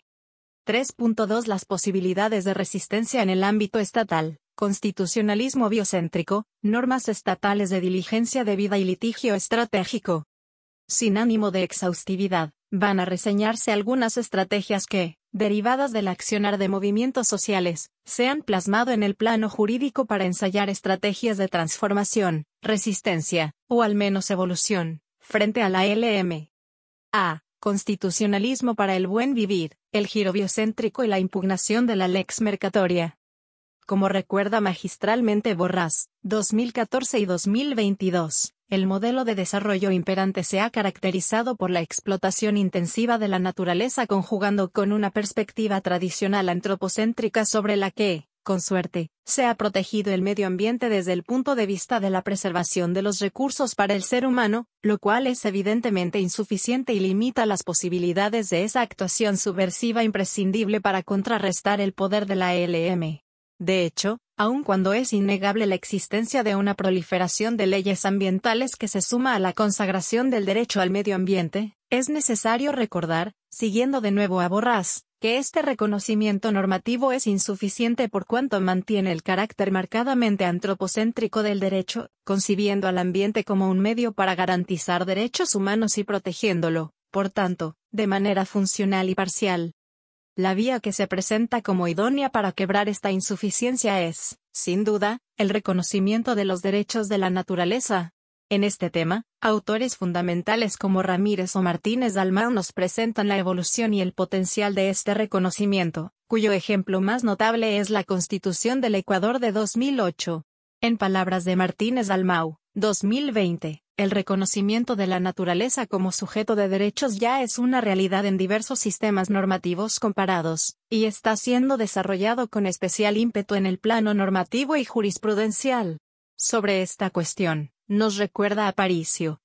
Speaker 1: 3.2 Las posibilidades de resistencia en el ámbito estatal, constitucionalismo biocéntrico, normas estatales de diligencia debida y litigio estratégico. Sin ánimo de exhaustividad, van a reseñarse algunas estrategias que, derivadas del accionar de movimientos sociales, se han plasmado en el plano jurídico para ensayar estrategias de transformación, resistencia, o al menos evolución, frente a la LM. A. Constitucionalismo para el buen vivir, el giro biocéntrico y la impugnación de la lex mercatoria. Como recuerda magistralmente Borrás, 2014 y 2022, el modelo de desarrollo imperante se ha caracterizado por la explotación intensiva de la naturaleza conjugando con una perspectiva tradicional antropocéntrica sobre la que, con suerte, se ha protegido el medio ambiente desde el punto de vista de la preservación de los recursos para el ser humano, lo cual es evidentemente insuficiente y limita las posibilidades de esa actuación subversiva imprescindible para contrarrestar el poder de la ELM. De hecho, aun cuando es innegable la existencia de una proliferación de leyes ambientales que se suma a la consagración del derecho al medio ambiente, es necesario recordar, siguiendo de nuevo a Borrás, que este reconocimiento normativo es insuficiente por cuanto mantiene el carácter marcadamente antropocéntrico del derecho, concibiendo al ambiente como un medio para garantizar derechos humanos y protegiéndolo, por tanto, de manera funcional y parcial. La vía que se presenta como idónea para quebrar esta insuficiencia es, sin duda, el reconocimiento de los derechos de la naturaleza. En este tema, autores fundamentales como Ramírez o Martínez Dalmau nos presentan la evolución y el potencial de este reconocimiento, cuyo ejemplo más notable es la Constitución del Ecuador de 2008. En palabras de Martínez Dalmau, 2020. El reconocimiento de la naturaleza como sujeto de derechos ya es una realidad en diversos sistemas normativos comparados, y está siendo desarrollado con especial ímpetu en el plano normativo y jurisprudencial. Sobre esta cuestión, nos recuerda Aparicio,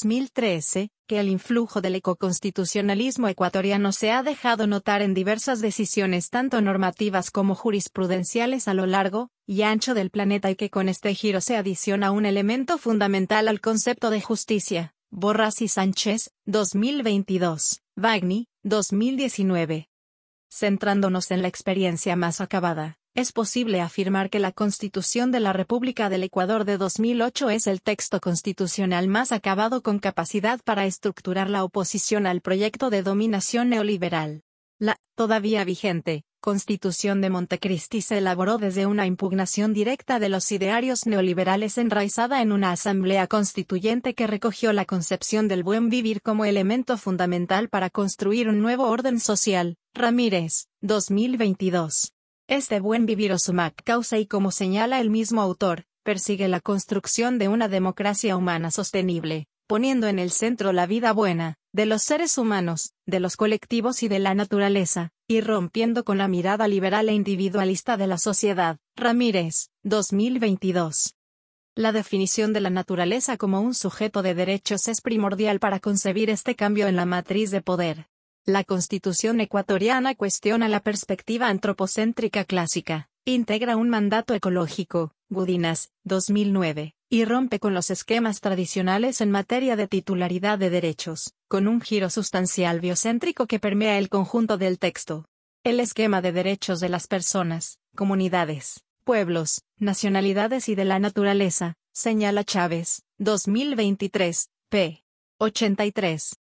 Speaker 1: 2013, que el influjo del ecoconstitucionalismo ecuatoriano se ha dejado notar en diversas decisiones tanto normativas como jurisprudenciales a lo largo y ancho del planeta y que con este giro se adiciona un elemento fundamental al concepto de justicia. Borrás y Sánchez, 2022, Bagni, 2019. Centrándonos en la experiencia más acabada, es posible afirmar que la Constitución de la República del Ecuador de 2008 es el texto constitucional más acabado con capacidad para estructurar la oposición al proyecto de dominación neoliberal. La, todavía vigente, Constitución de Montecristi se elaboró desde una impugnación directa de los idearios neoliberales enraizada en una asamblea constituyente que recogió la concepción del buen vivir como elemento fundamental para construir un nuevo orden social. Ramírez, 2022. Este buen vivir o sumac causa y como señala el mismo autor, persigue la construcción de una democracia humana sostenible, poniendo en el centro la vida buena, de los seres humanos, de los colectivos y de la naturaleza, y rompiendo con la mirada liberal e individualista de la sociedad. Ramírez, 2022. La definición de la naturaleza como un sujeto de derechos es primordial para concebir este cambio en la matriz de poder. La Constitución ecuatoriana cuestiona la perspectiva antropocéntrica clásica, integra un mandato ecológico, Gudinas, 2009, y rompe con los esquemas tradicionales en materia de titularidad de derechos, con un giro sustancial biocéntrico que permea el conjunto del texto. El esquema de derechos de las personas, comunidades, pueblos, nacionalidades y de la naturaleza, señala Chávez, 2023, p. 83.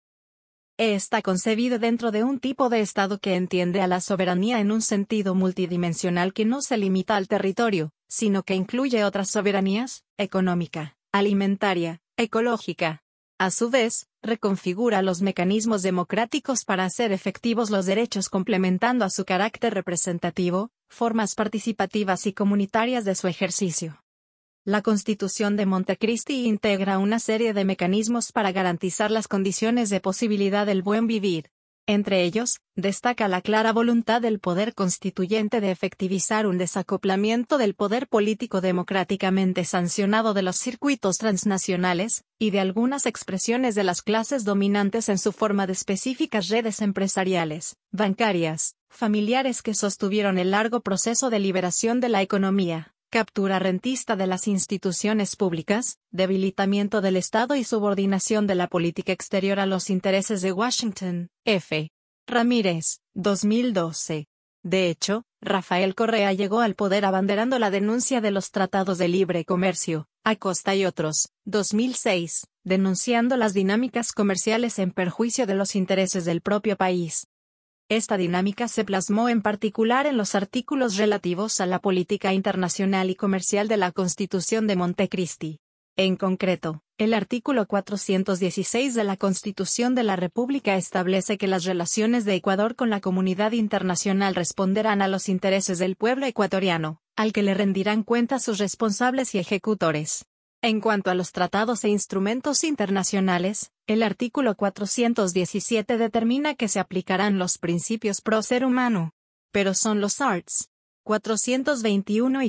Speaker 1: Está concebido dentro de un tipo de Estado que entiende a la soberanía en un sentido multidimensional que no se limita al territorio, sino que incluye otras soberanías, económica, alimentaria, ecológica. A su vez, reconfigura los mecanismos democráticos para hacer efectivos los derechos complementando a su carácter representativo, formas participativas y comunitarias de su ejercicio. La Constitución de Montecristi integra una serie de mecanismos para garantizar las condiciones de posibilidad del buen vivir. Entre ellos, destaca la clara voluntad del poder constituyente de efectivizar un desacoplamiento del poder político democráticamente sancionado de los circuitos transnacionales, y de algunas expresiones de las clases dominantes en su forma de específicas redes empresariales, bancarias, familiares que sostuvieron el largo proceso de liberación de la economía. Captura rentista de las instituciones públicas, debilitamiento del Estado y subordinación de la política exterior a los intereses de Washington. F. Ramírez, 2012. De hecho, Rafael Correa llegó al poder abanderando la denuncia de los tratados de libre comercio, Acosta y otros, 2006, denunciando las dinámicas comerciales en perjuicio de los intereses del propio país. Esta dinámica se plasmó en particular en los artículos relativos a la política internacional y comercial de la Constitución de Montecristi. En concreto, el artículo 416 de la Constitución de la República establece que las relaciones de Ecuador con la comunidad internacional responderán a los intereses del pueblo ecuatoriano, al que le rendirán cuenta sus responsables y ejecutores. En cuanto a los tratados e instrumentos internacionales, el artículo 417 determina que se aplicarán los principios pro ser humano. Pero son los arts. 421 y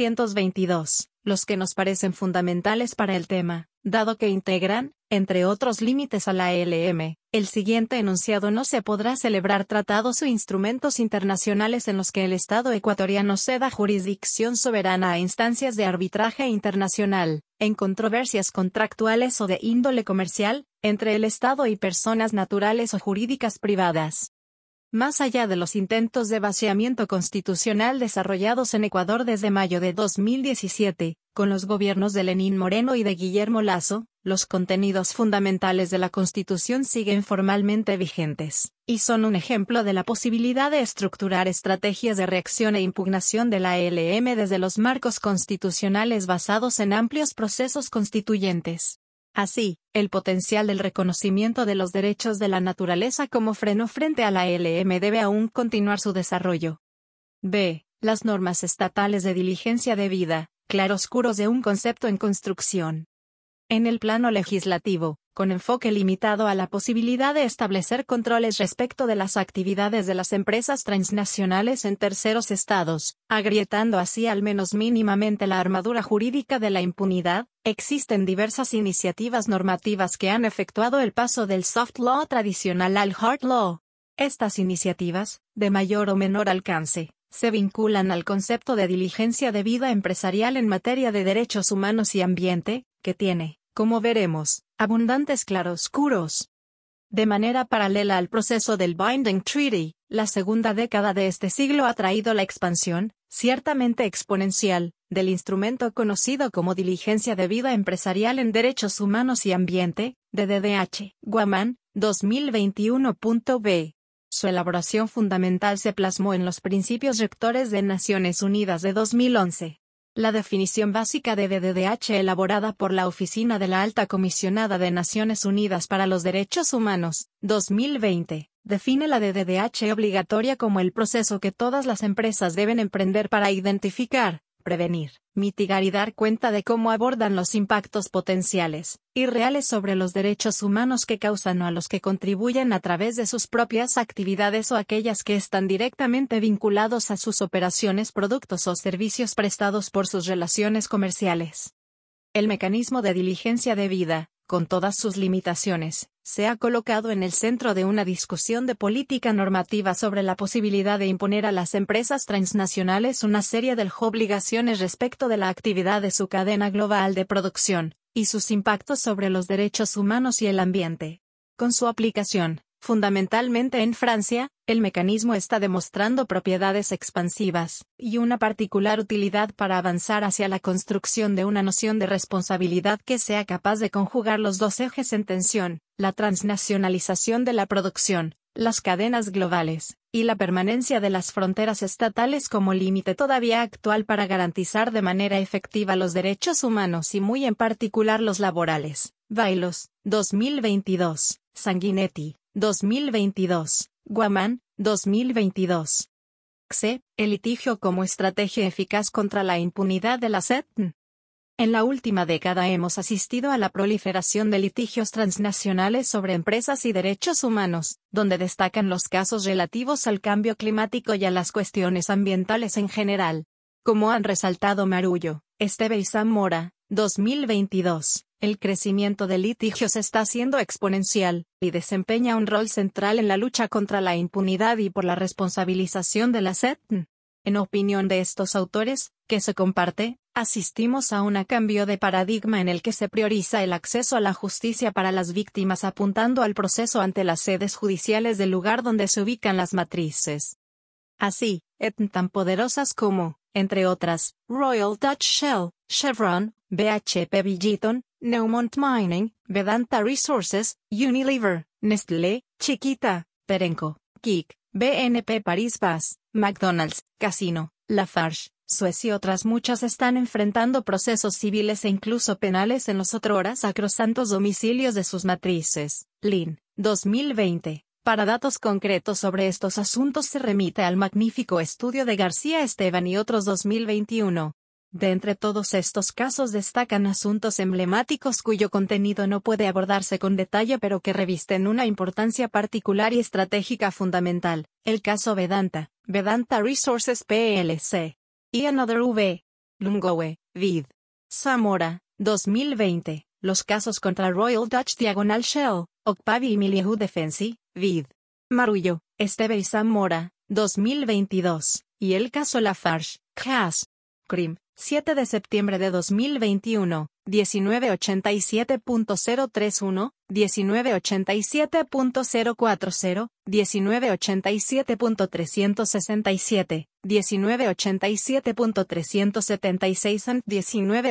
Speaker 1: 422, los que nos parecen fundamentales para el tema, dado que integran, entre otros límites a la ELM, el siguiente enunciado: no se podrá celebrar tratados o instrumentos internacionales en los que el Estado ecuatoriano ceda jurisdicción soberana a instancias de arbitraje internacional, en controversias contractuales o de índole comercial, entre el Estado y personas naturales o jurídicas privadas. Más allá de los intentos de vaciamiento constitucional desarrollados en Ecuador desde mayo de 2017, con los gobiernos de Lenín Moreno y de Guillermo Lasso, los contenidos fundamentales de la Constitución siguen formalmente vigentes, y son un ejemplo de la posibilidad de estructurar estrategias de reacción e impugnación de la ELM desde los marcos constitucionales basados en amplios procesos constituyentes. Así, el potencial del reconocimiento de los derechos de la naturaleza como freno frente a la ELM debe aún continuar su desarrollo. B. Las normas estatales de diligencia debida, claroscuros de un concepto en construcción. En el plano legislativo, con enfoque limitado a la posibilidad de establecer controles respecto de las actividades de las empresas transnacionales en terceros estados, agrietando así al menos mínimamente la armadura jurídica de la impunidad, existen diversas iniciativas normativas que han efectuado el paso del soft law tradicional al hard law. Estas iniciativas, de mayor o menor alcance, se vinculan al concepto de diligencia debida empresarial en materia de derechos humanos y ambiente, que tiene, como veremos, abundantes claroscuros. De manera paralela al proceso del Binding Treaty, la segunda década de este siglo ha traído la expansión, ciertamente exponencial, del instrumento conocido como diligencia debida empresarial en derechos humanos y ambiente, DDH, Guamán, 2021.b. Su elaboración fundamental se plasmó en los Principios Rectores de Naciones Unidas de 2011. La definición básica de DDH elaborada por la Oficina de la Alta Comisionada de Naciones Unidas para los Derechos Humanos, 2020, define la DDH obligatoria como el proceso que todas las empresas deben emprender para identificar, prevenir, mitigar y dar cuenta de cómo abordan los impactos potenciales y reales sobre los derechos humanos que causan o a los que contribuyen a través de sus propias actividades o aquellas que están directamente vinculados a sus operaciones, productos o servicios prestados por sus relaciones comerciales. El mecanismo de diligencia debida, con todas sus limitaciones, se ha colocado en el centro de una discusión de política normativa sobre la posibilidad de imponer a las empresas transnacionales una serie de obligaciones respecto de la actividad de su cadena global de producción, y sus impactos sobre los derechos humanos y el ambiente. Con su aplicación, fundamentalmente en Francia, el mecanismo está demostrando propiedades expansivas, y una particular utilidad para avanzar hacia la construcción de una noción de responsabilidad que sea capaz de conjugar los dos ejes en tensión, la transnacionalización de la producción, las cadenas globales, y la permanencia de las fronteras estatales como límite todavía actual para garantizar de manera efectiva los derechos humanos y muy en particular los laborales. Bailos, 2022, Sanguinetti, 2022, Guamán, 2022. XE, el litigio como estrategia eficaz contra la impunidad de la SETN. En la última década hemos asistido a la proliferación de litigios transnacionales sobre empresas y derechos humanos, donde destacan los casos relativos al cambio climático y a las cuestiones ambientales en general. Como han resaltado Marullo, Esteve y Zamora, 2022, el crecimiento de litigios está siendo exponencial, y desempeña un rol central en la lucha contra la impunidad y por la responsabilización de la SETN. En opinión de estos autores, que se comparte, asistimos a un cambio de paradigma en el que se prioriza el acceso a la justicia para las víctimas apuntando al proceso ante las sedes judiciales del lugar donde se ubican las matrices. Así, ETN tan poderosas como, entre otras, Royal Dutch Shell, Chevron, BHP Billiton, Newmont Mining, Vedanta Resources, Unilever, Nestlé, Chiquita, Perenco, Kik, BNP Paribas, McDonald's, Casino, Lafarge, Suez y otras muchas están enfrentando procesos civiles e incluso penales en los otrora sacrosantos domicilios de sus matrices. Lin, 2020. Para datos concretos sobre estos asuntos se remite al magnífico estudio de García Esteban y otros 2021. De entre todos estos casos destacan asuntos emblemáticos cuyo contenido no puede abordarse con detalle pero que revisten una importancia particular y estratégica fundamental. El caso Vedanta, Vedanta Resources plc. Y Another V. Lungowe, vid. Zamora, 2020. Los casos contra Royal Dutch Diagonal Shell, Ocpavi y Milieu Defensi, vid. Marullo, Esteve y Zamora, 2022. Y el caso Lafarge, Haas. Crim. 7 de septiembre de 2021, 1987.031, 1987.040, 1987.367, 1987.376 y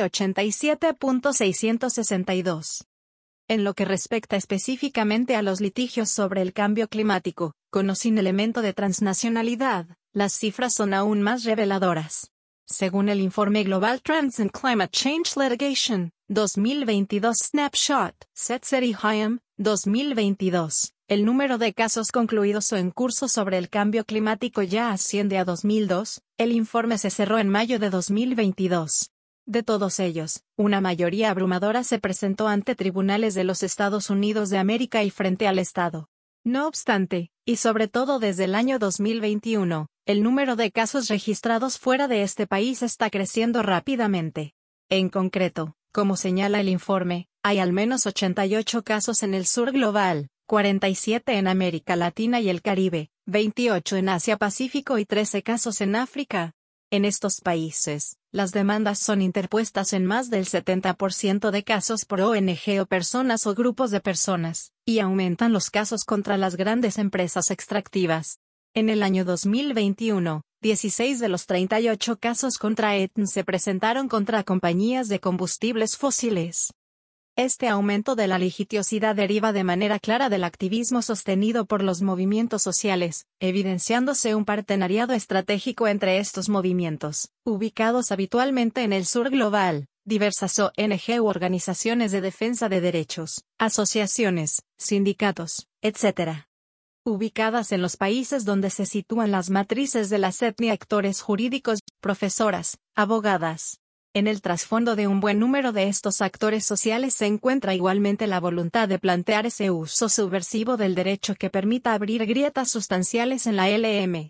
Speaker 1: 1987.662. En lo que respecta específicamente a los litigios sobre el cambio climático, con o sin elemento de transnacionalidad, las cifras son aún más reveladoras. Según el informe Global Trends in Climate Change Litigation, 2022 Snapshot, Setzer y Hayam, 2022, el número de casos concluidos o en curso sobre el cambio climático ya asciende a 2002, el informe se cerró en mayo de 2022. De todos ellos, una mayoría abrumadora se presentó ante tribunales de los Estados Unidos de América y frente al Estado. No obstante, y sobre todo desde el año 2021, el número de casos registrados fuera de este país está creciendo rápidamente. En concreto, como señala el informe, hay al menos 88 casos en el sur global, 47 en América Latina y el Caribe, 28 en Asia-Pacífico y 13 casos en África. En estos países, las demandas son interpuestas en más del 70% de casos por ONG o personas o grupos de personas, y aumentan los casos contra las grandes empresas extractivas. En el año 2021, 16 de los 38 casos contra ETN se presentaron contra compañías de combustibles fósiles. Este aumento de la litigiosidad deriva de manera clara del activismo sostenido por los movimientos sociales, evidenciándose un partenariado estratégico entre estos movimientos, ubicados habitualmente en el sur global, diversas ONG u organizaciones de defensa de derechos, asociaciones, sindicatos, etc. ubicadas en los países donde se sitúan las matrices de las etnias, actores jurídicos, profesoras, abogadas. En el trasfondo de un buen número de estos actores sociales se encuentra igualmente la voluntad de plantear ese uso subversivo del derecho que permita abrir grietas sustanciales en la LM.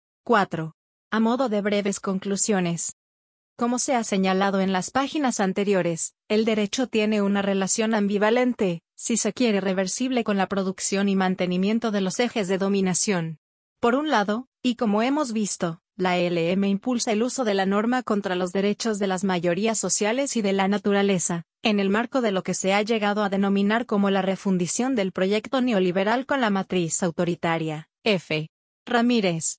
Speaker 1: 4. A modo de breves conclusiones. Como se ha señalado en las páginas anteriores, el derecho tiene una relación ambivalente, si se quiere reversible, con la producción y mantenimiento de los ejes de dominación. Por un lado, y como hemos visto, la LM impulsa el uso de la norma contra los derechos de las mayorías sociales y de la naturaleza, en el marco de lo que se ha llegado a denominar como la refundición del proyecto neoliberal con la matriz autoritaria. F. Ramírez,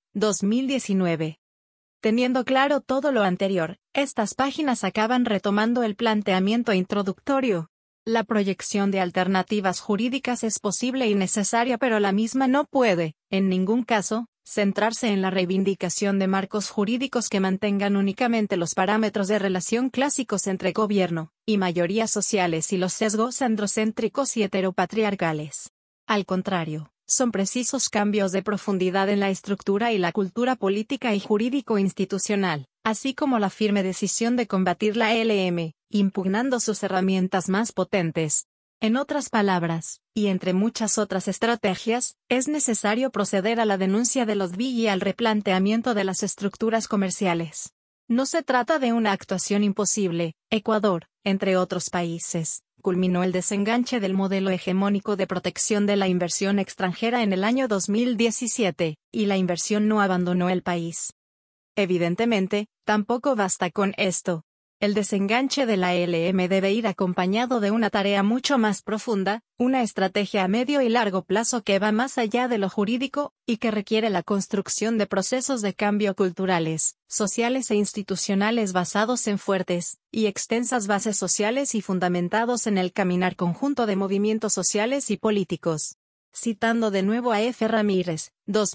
Speaker 1: 2019. Teniendo claro todo lo anterior, estas páginas acaban retomando el planteamiento introductorio. La proyección de alternativas jurídicas es posible y necesaria, pero la misma no puede, en ningún caso, centrarse en la reivindicación de marcos jurídicos que mantengan únicamente los parámetros de relación clásicos entre gobierno y mayorías sociales y los sesgos androcéntricos y heteropatriarcales. Al contrario, son precisos cambios de profundidad en la estructura y la cultura política y jurídico-institucional, así como la firme decisión de combatir la LM, impugnando sus herramientas más potentes. En otras palabras, y entre muchas otras estrategias, es necesario proceder a la denuncia de los BIG y al replanteamiento de las estructuras comerciales. No se trata de una actuación imposible. Ecuador, entre otros países, culminó el desenganche del modelo hegemónico de protección de la inversión extranjera en el año 2017, y la inversión no abandonó el país. Evidentemente, tampoco basta con esto. El desenganche de la LM debe ir acompañado de una tarea mucho más profunda, una estrategia a medio y largo plazo que va más allá de lo jurídico, y que requiere la construcción de procesos de cambio culturales, sociales e institucionales basados en fuertes y extensas bases sociales y fundamentados en el caminar conjunto de movimientos sociales y políticos. Citando de nuevo a F. Ramírez,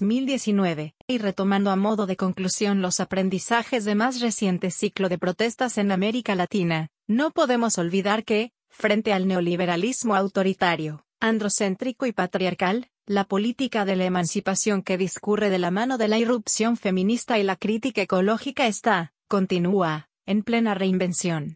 Speaker 1: 2019, y retomando a modo de conclusión los aprendizajes de más reciente ciclo de protestas en América Latina, no podemos olvidar que, frente al neoliberalismo autoritario, androcéntrico y patriarcal, la política de la emancipación que discurre de la mano de la irrupción feminista y la crítica ecológica continúa, en plena reinvención.